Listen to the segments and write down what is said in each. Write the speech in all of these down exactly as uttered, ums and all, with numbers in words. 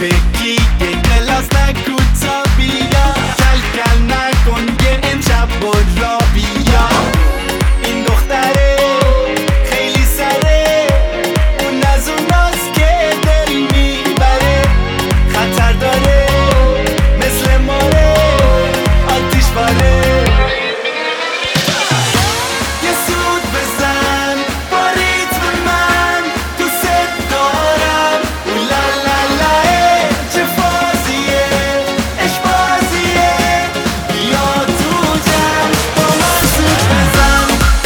بگی یه کلاس نگو تا بیا، کل کل نکن یه امشب برا بیا. این دختره خیلی سره، اون از اوناست که دل میبره، خطر داره مثل ماره آتیش باره. یه سود بزن با ریتم من، دوست دارم اولالالا، چه فازیه عشق بازیه، بیا تو جمع با من سود بزن.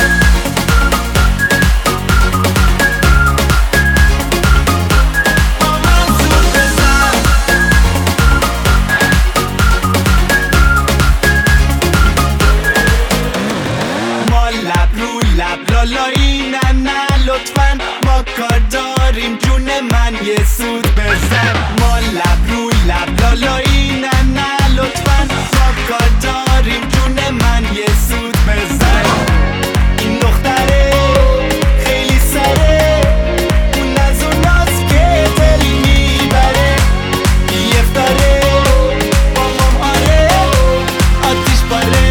با من سود بزن. ما لب رو لب لالایی نه نه لطفا، ما کار داریم جون من یه سود بزن. ما لب رو لب لالایی نه نه لطفا، ما کار داریم جون من یه سود بزن. این دختره خیلی سره، اون از اوناست که دل میبره، بیفتاره با مام آره آتیش باره.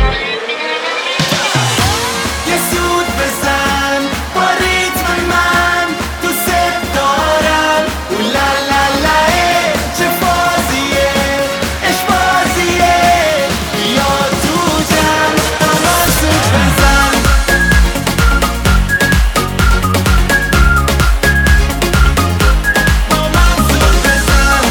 یه سود بزن با ریتم من، دوست دارم اولالالا، چه فازیه عشق بازیه، بیا تو جمع با من سود بزن. با من سود بزن.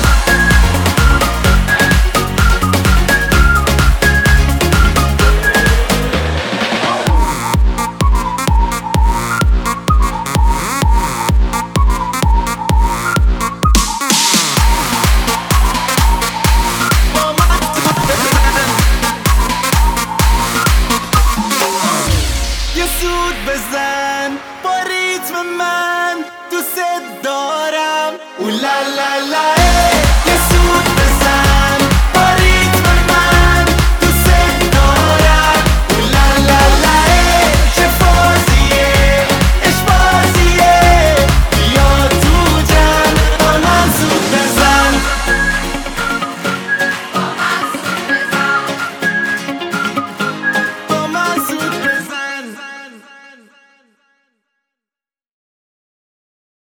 با من سود بزن. یه سود بزن با ریتم من، دوست دارم اولالالا،